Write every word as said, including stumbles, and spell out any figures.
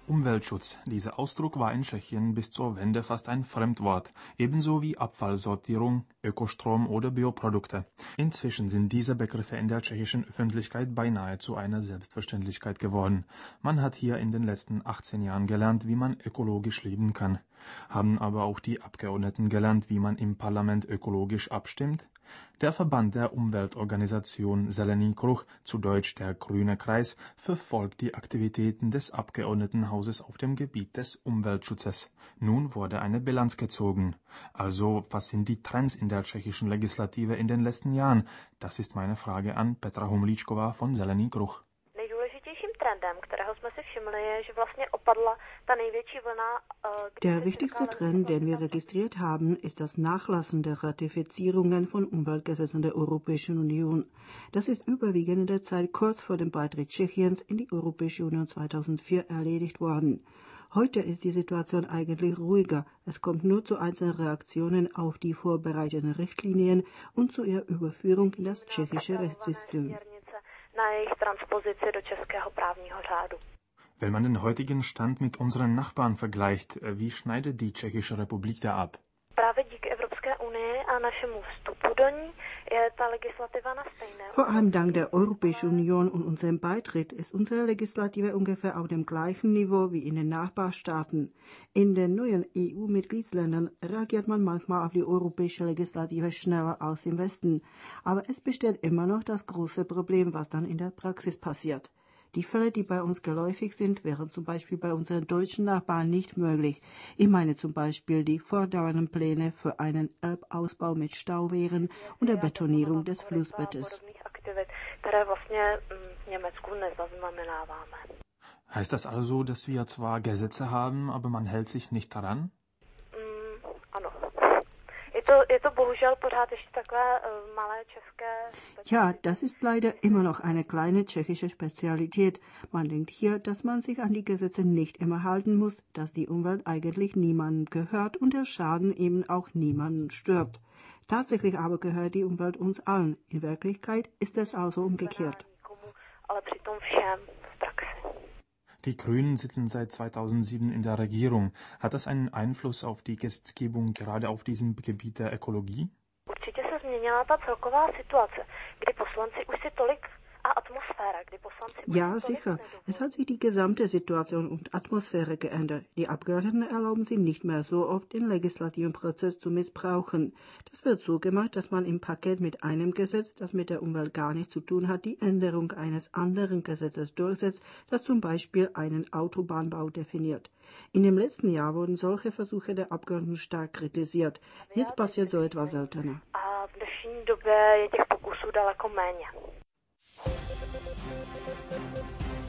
Umweltschutz. Dieser Ausdruck war in Tschechien bis zur Wende fast ein Fremdwort, ebenso wie Abfallsortierung, Ökostrom oder Bioprodukte. Inzwischen sind diese Begriffe in der tschechischen Öffentlichkeit beinahe zu einer Selbstverständlichkeit geworden. Man hat hier in den letzten achtzehn Jahren gelernt, wie man ökologisch leben kann. Haben aber auch die Abgeordneten gelernt, wie man im Parlament ökologisch abstimmt? Der Verband der Umweltorganisation Zelený kruh, zu Deutsch der Grüne Kreis, verfolgt die Aktivitäten des Abgeordnetenhauses auf dem Gebiet des Umweltschutzes. Nun wurde eine Bilanz gezogen. Also, was sind die Trends in der tschechischen Legislative in den letzten Jahren? Das ist meine Frage an Petra Humlíčková von Zelený kruh. Der wichtigste Trend, den wir registriert haben, ist das Nachlassen der Ratifizierungen von Umweltgesetzen der Europäischen Union. Das ist überwiegend in der Zeit kurz vor dem Beitritt Tschechiens in die Europäische Union zweitausendvier erledigt worden. Heute ist die Situation eigentlich ruhiger. Es kommt nur zu einzelnen Reaktionen auf die vorbereiteten Richtlinien und zu ihrer Überführung in das tschechische Rechtssystem. Wenn man den heutigen Stand mit unseren Nachbarn vergleicht, wie schneidet die Tschechische Republik da ab? Vor allem dank der Europäischen Union und unserem Beitritt ist unsere Legislative ungefähr auf dem gleichen Niveau wie in den Nachbarstaaten. In den neuen E U-Mitgliedsländern reagiert man manchmal auf die europäische Legislative schneller als im Westen. Aber es besteht immer noch das große Problem, was dann in der Praxis passiert. Die Fälle, die bei uns geläufig sind, wären zum Beispiel bei unseren deutschen Nachbarn nicht möglich. Ich meine zum Beispiel die fortdauernden Pläne für einen Elbausbau mit Stauwehren und der Betonierung des Flussbettes. Heißt das also, dass wir zwar Gesetze haben, aber man hält sich nicht daran? Ja, das ist leider immer noch eine kleine tschechische Spezialität. Man denkt hier, dass man sich an die Gesetze nicht immer halten muss, dass die Umwelt eigentlich niemandem gehört und der Schaden eben auch niemanden stört. Tatsächlich aber gehört die Umwelt uns allen. In Wirklichkeit ist es also umgekehrt. Die Grünen sitzen seit zweitausendsieben in der Regierung. Hat das einen Einfluss auf die Gesetzgebung gerade auf diesem Gebiet der Ökologie? Ja, sicher. Es hat sich die gesamte Situation und Atmosphäre geändert. Die Abgeordneten erlauben sie nicht mehr so oft, den legislativen Prozess zu missbrauchen. Das wird so gemacht, dass man im Paket mit einem Gesetz, das mit der Umwelt gar nichts zu tun hat, die Änderung eines anderen Gesetzes durchsetzt, das zum Beispiel einen Autobahnbau definiert. In dem letzten Jahr wurden solche Versuche der Abgeordneten stark kritisiert. Jetzt passiert so etwas seltener. V dnešní době je těch pokusů daleko méně.